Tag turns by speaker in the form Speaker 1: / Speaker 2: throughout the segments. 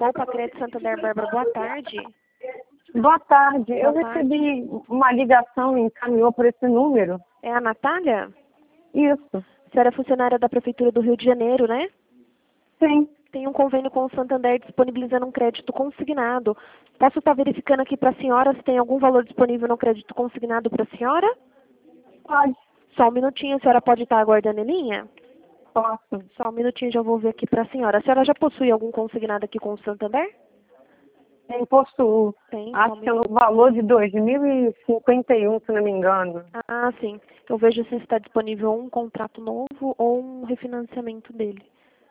Speaker 1: Opa, Crédito Santander, Bárbara, boa tarde.
Speaker 2: Boa tarde. Eu
Speaker 1: Boa tarde.
Speaker 2: recebi uma ligação e encaminhou por esse número.
Speaker 1: É a Natália?
Speaker 2: Isso.
Speaker 1: A senhora é funcionária da Prefeitura do Rio de Janeiro, né?
Speaker 2: Sim.
Speaker 1: Tem um convênio com o Santander disponibilizando um crédito consignado. Posso estar verificando aqui para a senhora se tem algum valor disponível no crédito consignado para a senhora?
Speaker 2: Pode.
Speaker 1: Só um minutinho, a senhora pode estar aguardando em linha?
Speaker 2: Posso.
Speaker 1: Só um minutinho, já vou ver aqui para a senhora. A senhora já possui algum consignado aqui com o Santander?
Speaker 2: Tem possuo.
Speaker 1: Tem,
Speaker 2: Acho que é no valor de 2.051, se não me engano.
Speaker 1: Ah, sim. Eu vejo se está disponível um contrato novo ou um refinanciamento dele.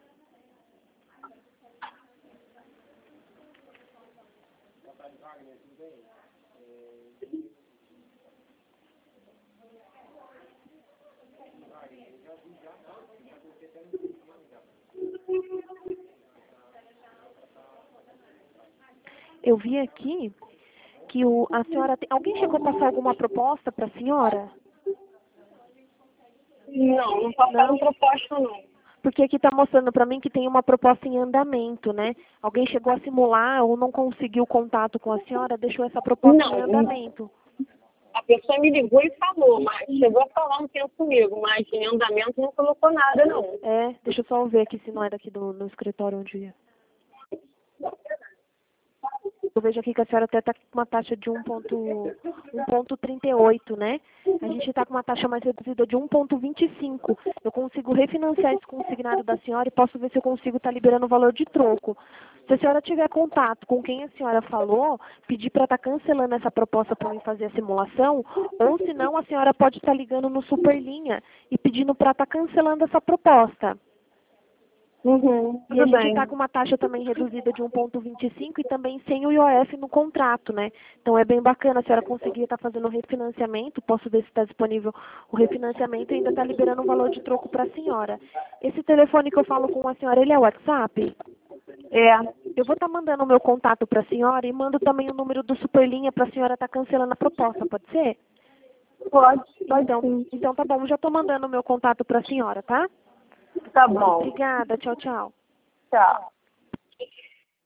Speaker 1: Eu vi aqui que a senhora tem... Alguém chegou a passar alguma proposta para a senhora?
Speaker 2: Não passaram proposta, não.
Speaker 1: Porque aqui está mostrando para mim que tem uma proposta em andamento, né? Alguém chegou a simular ou não conseguiu contato com a senhora, deixou essa proposta em andamento.
Speaker 2: A pessoa me ligou e falou, mas chegou a falar um tempo comigo, mas em andamento não colocou nada, não.
Speaker 1: É, deixa eu só ver aqui se não é daqui no escritório onde ia. Eu vejo aqui que a senhora até está com uma taxa de 1,38, né? A gente está com uma taxa mais reduzida de 1,25. Eu consigo refinanciar esse consignado da senhora e posso ver se eu consigo estar liberando o valor de troco. Se a senhora tiver contato com quem a senhora falou, pedir para estar cancelando essa proposta para mim fazer a simulação, ou se não, a senhora pode estar ligando no Superlinha e pedindo para estar cancelando essa proposta. E a gente está com uma taxa também reduzida de 1,25 e também sem o IOF no contrato, né? Então é bem bacana a senhora conseguir estar fazendo o refinanciamento, posso ver se está disponível o refinanciamento e ainda está liberando um valor de troco para a senhora. Esse telefone que eu falo com a senhora, ele é WhatsApp?
Speaker 2: É.
Speaker 1: Eu vou estar mandando o meu contato para a senhora e mando também o número do Superlinha para a senhora estar cancelando a proposta, pode ser?
Speaker 2: Pode
Speaker 1: Então tá bom, já estou mandando o meu contato para a senhora, tá?
Speaker 2: Tá bom.
Speaker 1: Obrigada, tchau, tchau.
Speaker 2: Tchau.